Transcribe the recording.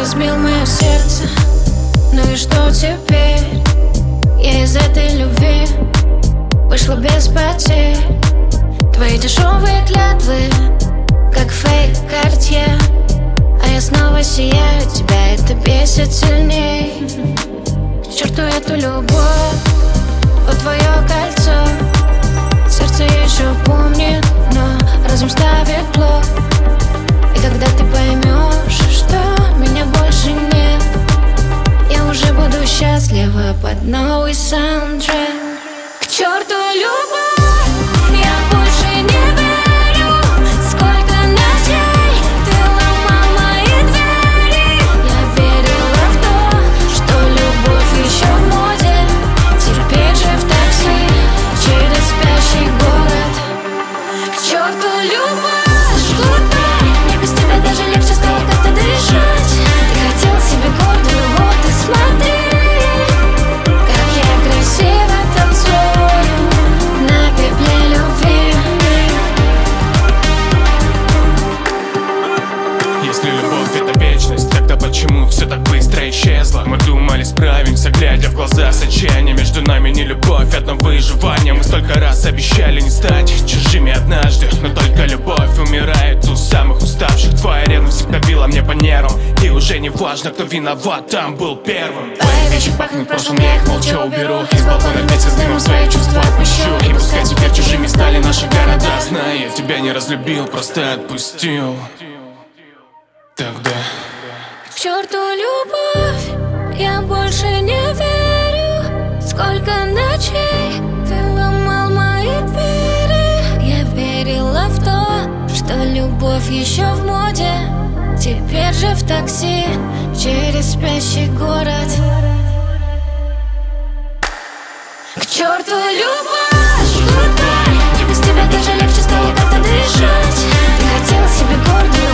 разбил мое сердце, ну и что теперь? Я из этой любви вышла без потерь. Твои дешевые клятвы, как фейк Cartier, а я снова сияю, тебя это бесит сильней. К черту эту любовь, вот твое кольцо. Сердце еще помнит, но разум ставит блок. И когда ты поймешь, что меня больше нет, я уже буду счастлива под новый саундтрек. К черту любовь, я больше не верю. Сколько ночей ты ломал мои двери. Я верила в то, что любовь еще в моде. Теперь же в такси через спящий город. К черту любовь, глупей. Мне без тебя даже легче стало как-то дышать. Ты хотел себе гордую, вот и смотри, как я красиво танцую на пепле любви. Если любовь это вечность, тогда почему все так быстро исчезло? Мы думали справимся, глядя в глаза с отчаянием. Между нами не любовь, одно выживание. Мы столько раз обещали не стать чужими однажды, но только любовь умирает у самых уставших. Твоя ревность всегда била мне по нервам, и уже не важно, кто виноват, там был первым. Твои вещи пахнут прошлым, я их молча уберу. Из балкона вместе с дымом свои чувства отпущу. И пускай теперь чужими стали наши города, знаю, я тебя не разлюбил, просто отпустил. Тогда К черту любовь, я больше не верю. Сколько ночей ты ломал мои двери. Я верила в то, что любовь еще в моде. Теперь же в такси через спящий город. К черту любовь, глупей. Мне без тебя даже легче стало как-то дышать. Ты хотел себе гордую,